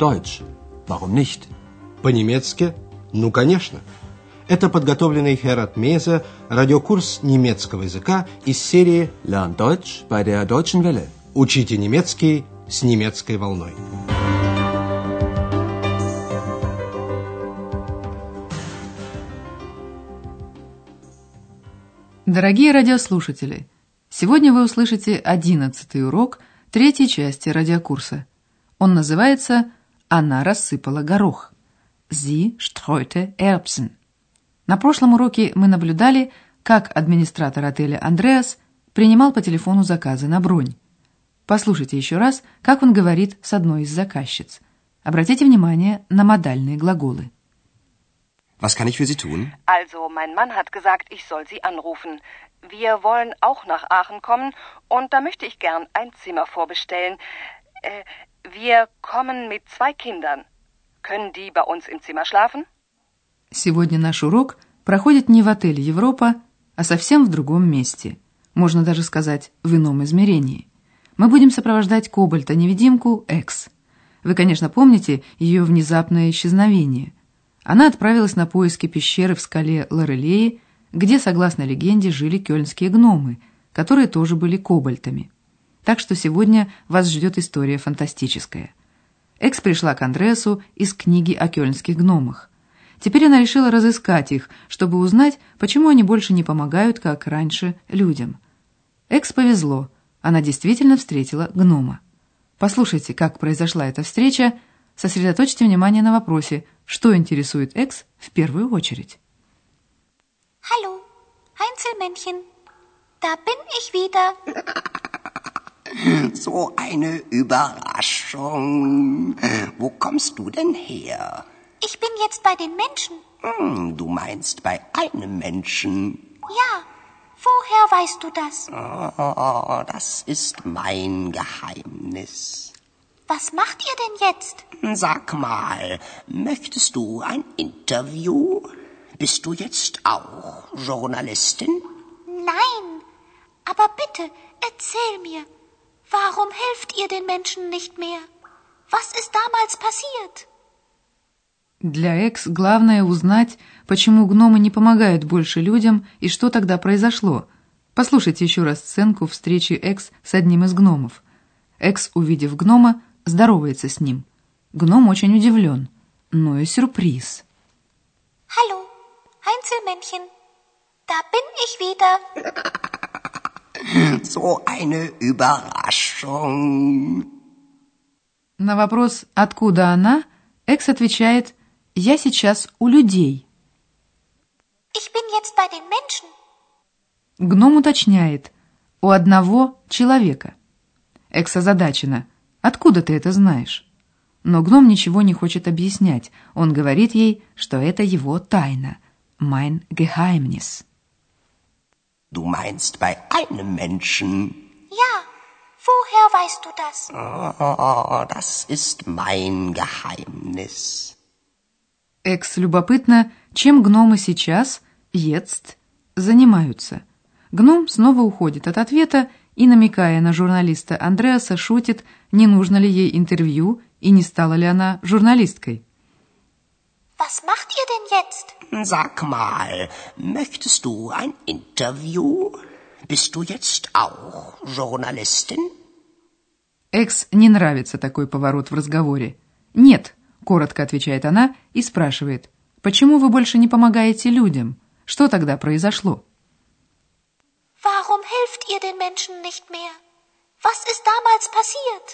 Deutsch. Warum nicht? По-немецки? Ну, конечно. Это подготовленный Херат Мейзе радиокурс немецкого языка из серии Lern Deutsch bei der Deutschen Welle. «Учите немецкий с немецкой волной». Дорогие радиослушатели, сегодня вы услышите 11-й урок 3-й части радиокурса. Он называется «Она рассыпала горох». Sie streute Erbsen. На прошлом уроке мы наблюдали, как администратор отеля Андреас принимал по телефону заказы на бронь. Послушайте еще раз, как он говорит с одной из заказчиц. Обратите внимание на модальные глаголы. Was kann ich für Sie tun? Also, mein Mann hat gesagt, ich soll Sie anrufen. Wir wollen auch nach Aachen kommen und da möchte ich gern ein Zimmer vorbestellen. Wir kommen mit 2 Kindern. Können die bei uns im Zimmer schlafen? Сегодня наш урок проходит не в отеле «Европа», а совсем в другом месте. Можно даже сказать, в ином измерении. Мы будем сопровождать Кобальта-невидимку Экс. Вы, конечно, помните ее внезапное исчезновение. Она отправилась на поиски пещеры в скале Лорелеи, где, согласно легенде, жили кёльнские гномы, которые тоже были кобальтами. Так что сегодня вас ждет история фантастическая. Экс пришла к Андреасу из книги о кёльнских гномах. Теперь она решила разыскать их, чтобы узнать, почему они больше не помогают, как раньше, людям. Экс повезло, она действительно встретила гнома. Послушайте, как произошла эта встреча, сосредоточьте внимание на вопросе, что интересует Экс в первую очередь. Hallo, Einzelmännchen, da bin ich wieder. So eine Überraschung. Wo kommst du denn her? Ich bin jetzt bei den Menschen. Du meinst bei einem Menschen. Ja, woher weißt du das? Oh, das ist mein Geheimnis. Was macht ihr denn jetzt? Sag mal, möchtest du ein Interview? Bist du jetzt auch Journalistin? Nein, aber bitte, erzähl mir, warum helft ihr den Menschen nicht mehr? Was ist damals passiert? Для Экс главное узнать, почему гномы не помогают больше людям и что тогда произошло. Послушайте еще раз сценку встречи Экс с одним из гномов. Экс, увидев гнома, здоровается с ним. Гном очень удивлен, но и сюрприз. Hallo, Einzelmännchen, da bin ich wieder. So eine Überraschung. На вопрос «Откуда она?» Экс отвечает «Я сейчас у людей». Ich bin jetzt bei den Menschen. Гном уточняет «У одного человека». Экс озадачена «Откуда ты это знаешь?» Но гном ничего не хочет объяснять. Он говорит ей, что это его тайна. Mein Geheimnis. Du meinst bei einem Menschen? Ja, woher weißt du das? Oh, das ist mein Geheimnis. Экс любопытно, чем гномы сейчас, jetzt, занимаются. Гном снова уходит от ответа и, намекая на журналиста Андреаса, шутит, не нужно ли ей интервью и не стала ли она журналисткой. Was macht ihr denn jetzt? Sag mal, möchtest du ein Interview? Bist du jetzt auch Journalistin? Экс не нравится такой поворот в разговоре. «Нет», — коротко отвечает она и спрашивает, «Почему вы больше не помогаете людям? Что тогда произошло?» Warum helft ihr den Menschen nicht mehr? Was ist damals passiert?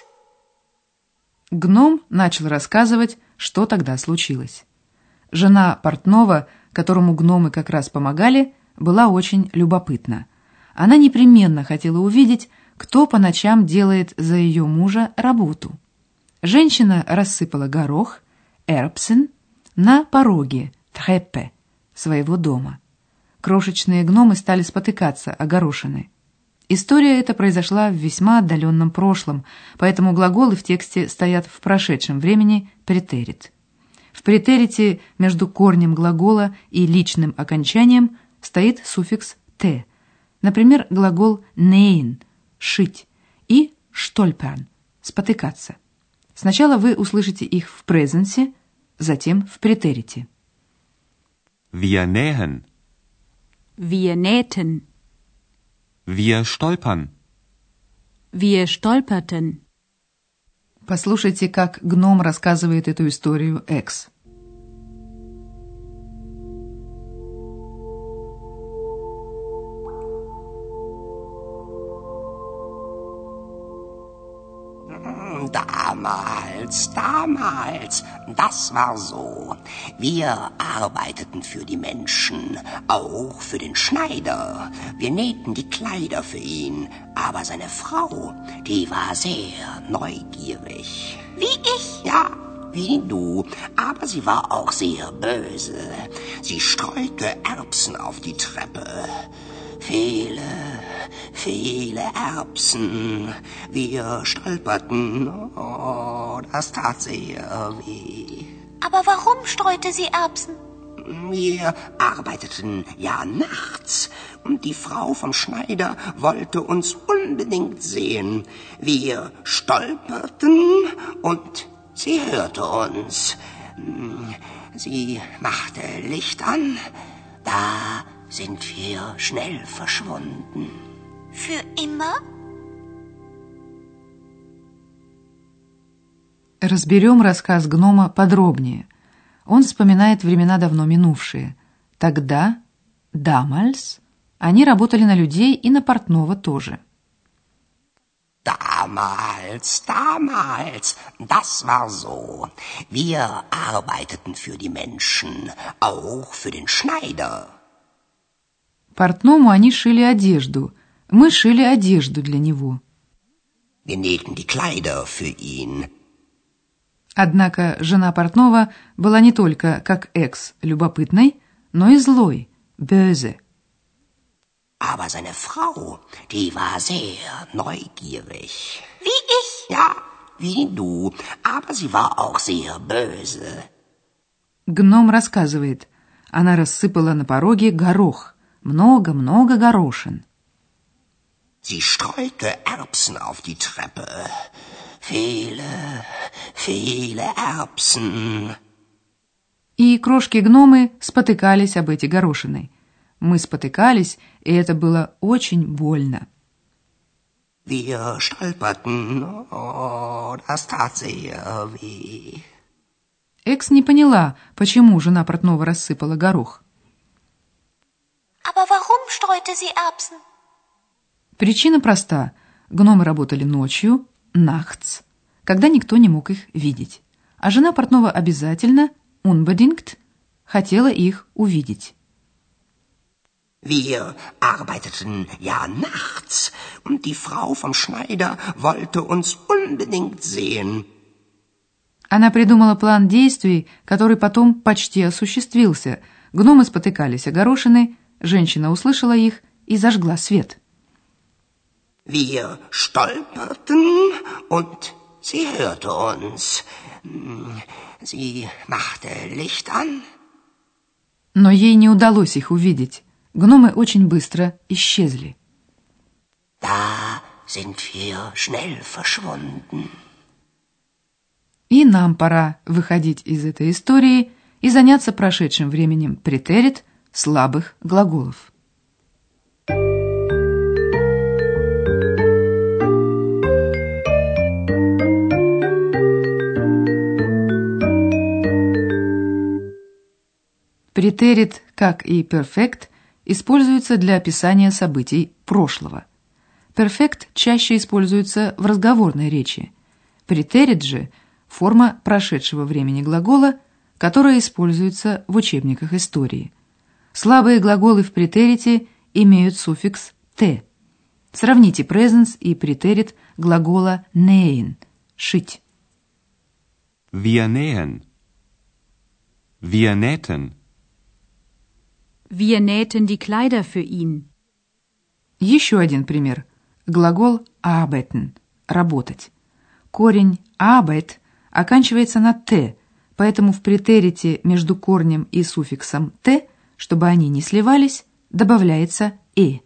Гном начал рассказывать, что тогда случилось. Жена портного, которому гномы как раз помогали, была очень любопытна. Она непременно хотела увидеть, кто по ночам делает за ее мужа работу. Женщина рассыпала горох, Erbsen, на пороге, Treppe, своего дома. Крошечные гномы стали спотыкаться о горошины. История эта произошла в весьма отдаленном прошлом, поэтому глаголы в тексте стоят в прошедшем времени претерит. В претерите между корнем глагола и личным окончанием стоит суффикс «т». Например, глагол «nähen» – «шить» и «stolpern» – «спотыкаться». Сначала вы услышите их в презенсе, затем в претерите. Wir nähen. Wir nähten. Wir stolpern. Wir stolperten. Послушайте, как гном рассказывает эту историю Экс. Damals, das war so. Wir arbeiteten für die Menschen, auch für den Schneider. Wir nähten die Kleider für ihn, aber seine Frau, die war sehr neugierig. Wie ich. Ja, wie du, aber sie war auch sehr böse. Sie streute Erbsen auf die Treppe. Viele Erbsen. Wir stolperten. Oh, das tat sehr weh. Aber warum streute sie Erbsen? Wir arbeiteten ja nachts und die Frau vom Schneider wollte uns unbedingt sehen. Wir stolperten und sie hörte uns. Sie machte Licht an. Da sind wir schnell verschwunden. Für immer? Разберем рассказ гнома подробнее. Он вспоминает времена давно минувшие. Тогда, damals, они работали на людей и на портного тоже. Damals, das war so. Wir arbeiteten für die Menschen, auch für den Schneider. Портному они шили одежду. Мы шили одежду для него. Wir nähten die Kleider für ihn. Однако жена портного была не только, как Экс, любопытной, но и злой, böse. Aber seine Frau, die war sehr neugierig. Wie ich. Ja, wie du, aber sie war auch sehr böse. Гном рассказывает, она рассыпала на пороге горох, много-много горошин. Sie streute Erbsen auf die Treppe. Viele Erbsen. И крошки-гномы спотыкались об эти горошины. Мы спотыкались, и это было очень больно. Wir stolperten. Oh, das tat sehr weh. Экс не поняла, почему жена портного рассыпала горох. Aber warum streute sie Erbsen? Причина проста. Гномы работали ночью, nachts, когда никто не мог их видеть. А жена портного обязательно, unbedingt, хотела их увидеть. Wir arbeiteten ja nachts und die Frau vom Schneider wollte uns unbedingt sehen. Она придумала план действий, который потом почти осуществился. Гномы спотыкались о горошины, женщина услышала их и зажгла свет. Wir stolperten und sie hörte uns. Sie machte Licht an. Но ей не удалось их увидеть. Гномы очень быстро исчезли. Da sind wir schnell verschwunden. И нам пора выходить из этой истории и заняться прошедшим временем претерит слабых глаголов. Претерит, как и перфект, используется для описания событий прошлого. Перфект чаще используется в разговорной речи. Претерит же – форма прошедшего времени глагола, которая используется в учебниках истории. Слабые глаголы в претерите имеют суффикс «те». Сравните presens и претерит глагола nähen – «шить». Wir nähen. Wir nähten. Wir nähten die Kleider für ihn. Еще один пример. Глагол arbeiten – «работать». Корень arbeit оканчивается на «т», поэтому в претерите между корнем и суффиксом «т», чтобы они не сливались, добавляется «э».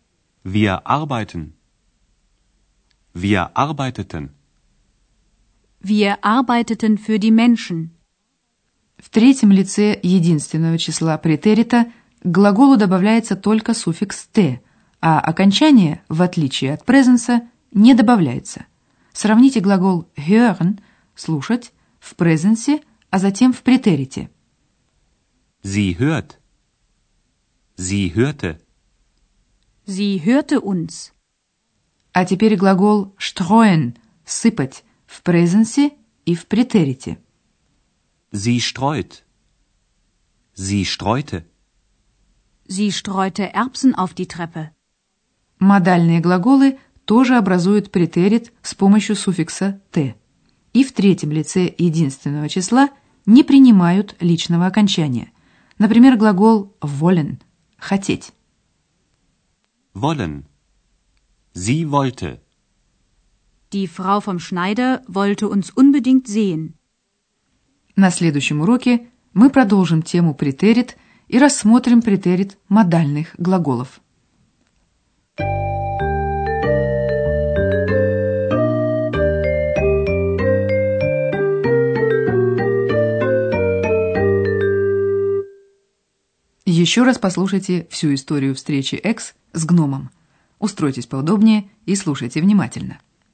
Wir arbeiten. Wir arbeiteten. Wir arbeiteten für die Menschen. В третьем лице единственного числа претерита к глаголу добавляется только суффикс «т», а окончание, в отличие от презенса, не добавляется. Сравните глагол hören – «слушать» в презенсе, а затем в претерите. Sie hört. Sie hörte. Sie hörte uns. А теперь глагол streuen – «сыпать» в презенсе и в претерите. Sie streut. Sie streute. Sie streute Erbsen auf die Treppe. Модальные глаголы тоже образуют претерит с помощью суффикса «т». И в третьем лице единственного числа не принимают личного окончания. Например, глагол wollen – «хотеть». Wollen. Sie wollte. Die Frau vom Schneider wollte uns unbedingt sehen. На следующем уроке мы продолжим тему претерит и рассмотрим претерит модальных глаголов. Еще раз послушайте всю историю встречи Экс с гномом. Устройтесь поудобнее и слушайте внимательно.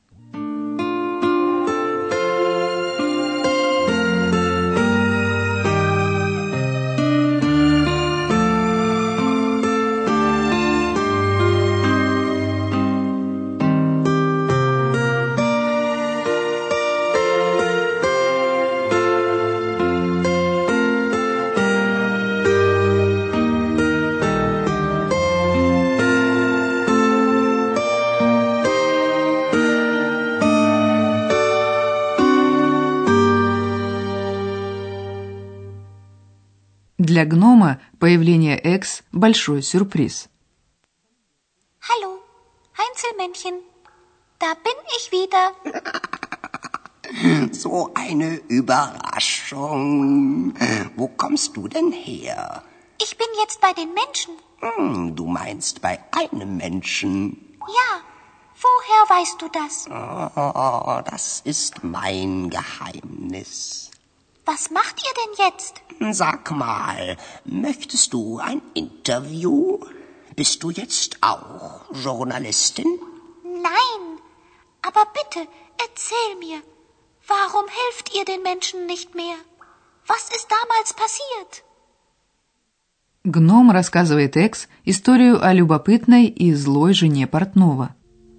Для гнома появление Экс – большой сюрприз. Hallo, Heinzelmännchen. Da bin ich wieder. So eine Überraschung. Wo kommst du denn her? Ich bin jetzt bei den Menschen. Du meinst bei einem Menschen. Ja, woher weißt du das? Oh, das ist mein Geheimnis. Was macht ihr denn jetzt? Sag mal, möchtest du ein Interview? Bist du jetzt auch Journalistin? Nein, aber bitte, erzähl mir. Warum helft ihr den Menschen nicht mehr? Was ist damals passiert? Гном рассказывает Экс историю о любопытной и злой жене портного.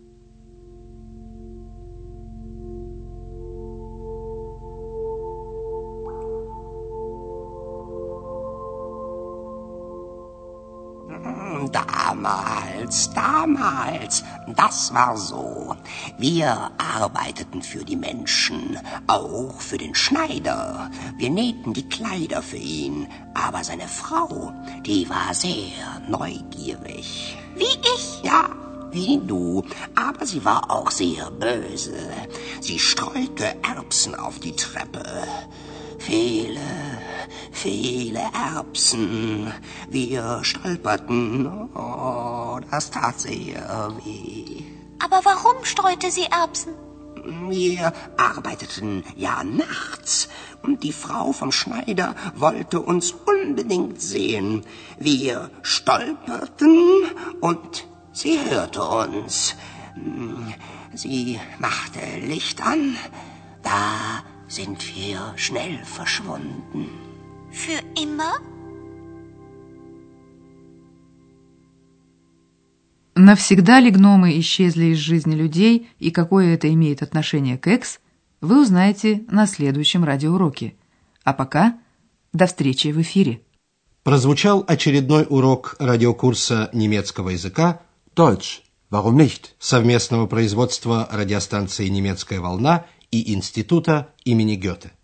Damals, das war so. Wir arbeiteten für die Menschen, auch für den Schneider. Wir nähten die Kleider für ihn, aber seine Frau, die war sehr neugierig. Wie ich? Ja, wie du, aber sie war auch sehr böse. Sie streute Erbsen auf die Treppe. Viele Erbsen. Wir stolperten. Oh, das tat sehr weh. Aber warum streute sie Erbsen? Wir arbeiteten ja nachts und die Frau vom Schneider wollte uns unbedingt sehen. Wir stolperten und sie hörte uns. Sie machte Licht an. Da sind wir schnell verschwunden. Für immer? Навсегда ли гномы исчезли из жизни людей и какое это имеет отношение к Экс, вы узнаете на следующем радиоуроке. А пока до встречи в эфире. Прозвучал очередной урок радиокурса немецкого языка Deutsch, warum nicht? совместного производства радиостанции «Немецкая волна» и Института имени Гёте.